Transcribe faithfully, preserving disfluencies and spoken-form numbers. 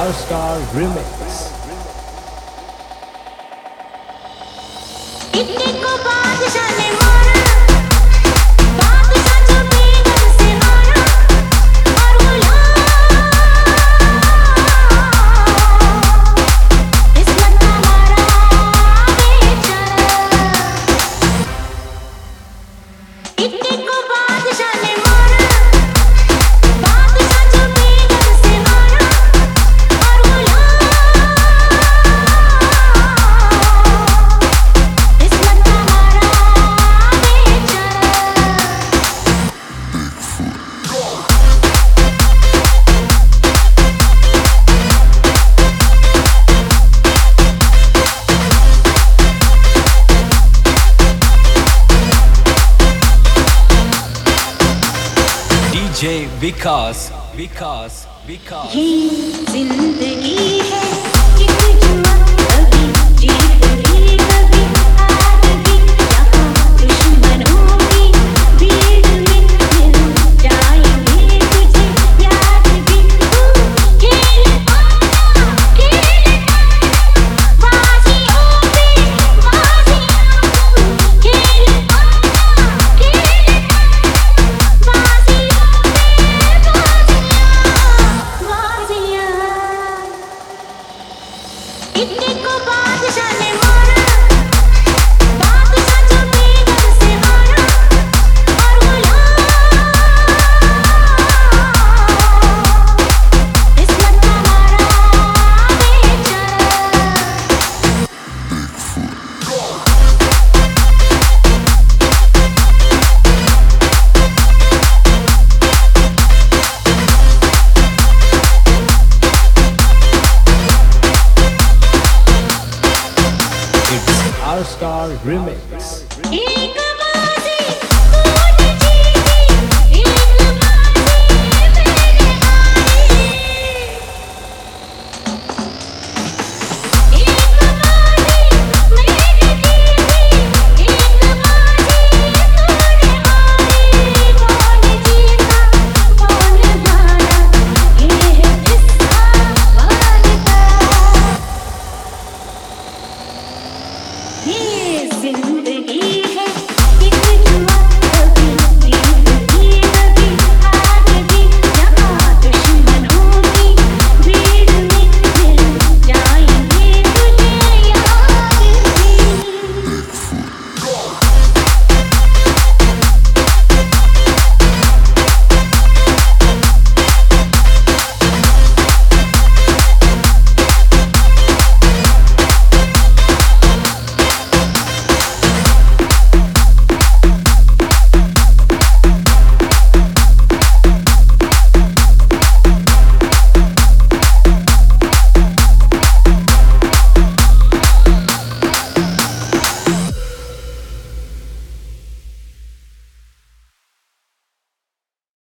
Our Star Remix. इतने को बादशाह ने मारा, बादशाह जो बेगम से हारा और गुलाम किस्मत का मारा बेचारा। इतने को बादशाह ने मारा, बादशाह जो बेगम से हारा और गुलाम किस्मत का मारा D J Vikas, Vikas, Vikas. ये जिंदगी है कि जुआ कभी जीत भी कभी हार भी यहाँ दुश्मनों की भीड़ में मिल जाएंगे तुझे याद भी तू खेल आना खेल बाजियों पे बाजियां तू खेल आना खेल बाजियों पे बाजियां इतने को बादशाह ने मारा, बादशाह जो बेगम से हारा और गुलाम किस्मत का मारा It's Our Star Remix.